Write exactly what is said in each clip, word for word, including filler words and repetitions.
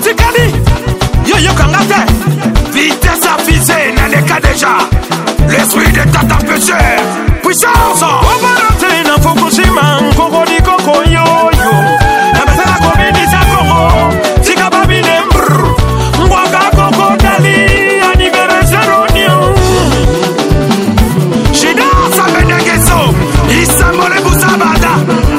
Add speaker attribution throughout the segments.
Speaker 1: Botikali, yo yo kangate. Vitesse avisée, n'a les cas déjà. L'esprit de tata péché. Puissance. Obarate na Fukushima, Kokodi Koko yo yo. Na basala komini sa Kongo, Sika babine brr. Mwaka Koko Dali, anniversaire onio. Shida sa benegeso, Isamole Busabada.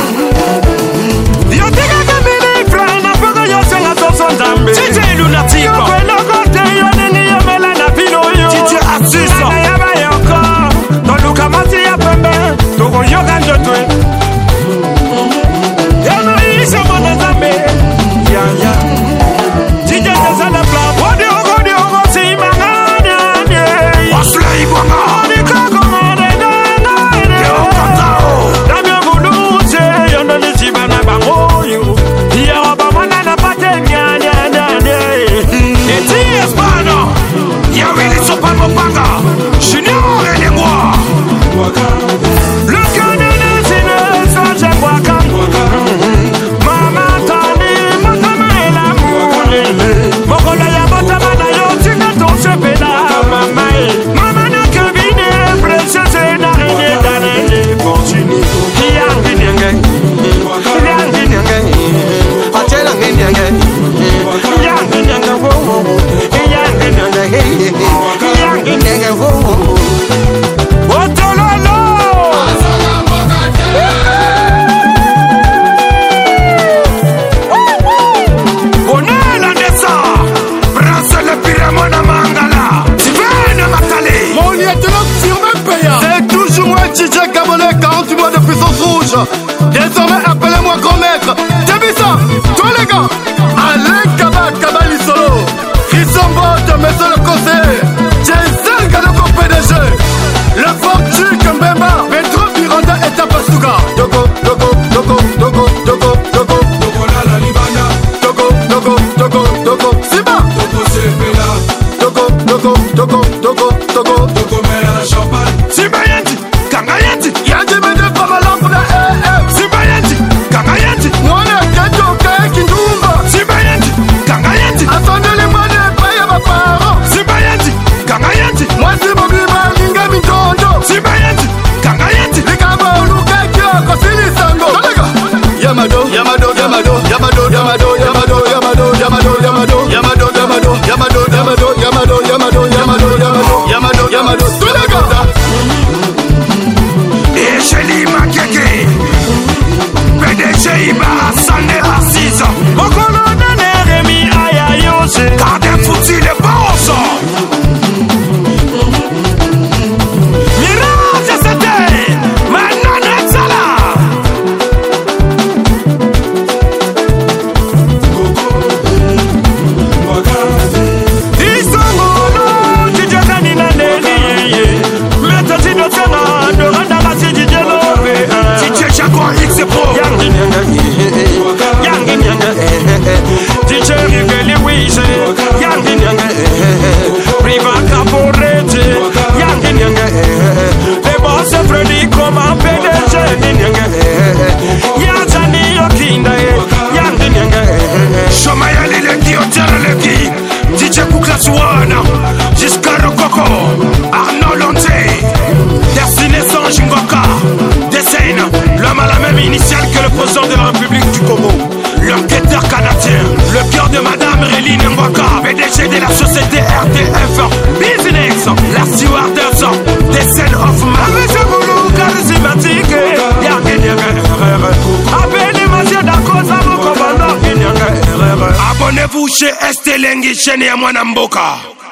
Speaker 1: Yo tega kamini fra na pego yo senga soso ndambe. Chiche lunatique. Yo kweno kote yo nini yo mela na pino yo. Chiche asiso. Na yaba yoko, toluka mati ya pembe, togo yoga njotwe. Yo no isho mwana zambe. Ya ya. Chiche neza na pla. Wadi ogo di ogo si mangane ane. Wasle ibwanga. Wadi kako mwane ngane. Yo katao. Dami ogudu uche, yo no ni chiba na bango yo. Ya waba mwana na pate nyane ane. Eti espano. Ya wili sopa mopanga. Junior et les mois. Le canonné c'est le sage Waka. Maman tani, matama et l'amour. Mokola ya matama na yo tina ton sepeda. Mama e, mama na kabine, princesse na rene danene. Continue. Yangi nyenge, yangi nyenge, achela nyenge, yangi nyenge wo, yangi nyenge, yangi nyenge wo.
Speaker 2: Désormais appelez-moi grand maître. Débissa, toi les gars. Alain Kaba Kabali Solo, Christian Bott, monsieur le conseiller, Jason Galoko P D G, le fortune Mbemba, Petro Miranda et Tapasuga. Dogo, Dogo, Dogo, Dogo, Dogo, Dogo, Dogo la la Libana. Dogo, Dogo, Dogo, Dogo, Siba. Dogo Sepela. Dogo, Dogo, Dogo, Dogo, Dogo, Dogo Mela la champagne.
Speaker 1: Siba yanti, kanga yanti.
Speaker 2: Yanti mende pamala pour la E F.
Speaker 1: Siba yanti, kanga yanti.
Speaker 2: Mwana keto keki ndumba.
Speaker 1: Siba yanti, kanga yanti.
Speaker 2: Attendez les mwana paye ma parents.
Speaker 1: Siba yanti, kanga yanti.
Speaker 2: Moi si mon bima linga mintondo.
Speaker 1: Siba yanti, kanga yanti.
Speaker 2: Likabo lukekyo kosili sango. Talega. Yamado, Yamado, Yamado, Yamado, Yamado, Yamado, Yamado, Yamado, Yamado, Yamado, Yamado, Yamado, Yamado, Yamado, Yamado, Yamado, Yamado, Yamado, Yamado, Talega.
Speaker 1: Et Chéli Makeke, P D G Iba Sané Assise, Mokolo Nane Rémi Aya Yose, Gardien Fouti les Boss. Mirage c'était, maintenant Nexala. Isongolo, Didier Kanina Nene, Meta Tino Tana, de Randa Rassi Didier Love, Didier Jaguar X Pro, Yangi Nyanga, Yangi Nyanga, Didier Riveli Wiese, Yangi Nyanga, Riva Caporete, Yangi Nyanga, les boss Freddy comme un P D G, Nyanga, Yazani Yokinda, Yangi Nyanga, Shomaya Leleki Otero Leki, Didier Kouklas One, Jusqu'à Rokoko, Arnaud Lonté, Destiné Sange Ngoka, Dessine, l'homme à la même initiale que le président de la République du Congo, l'enquêteur canadien, le cœur de Madame Réline Ngoka, P D G de la société R T F, Business, la stewardess, Dessine Hoffman, charismatique, appelez-moi Dakosa, mon commandant, abonnez-vous chez Estelengi, chaîne et à Mwanamboka.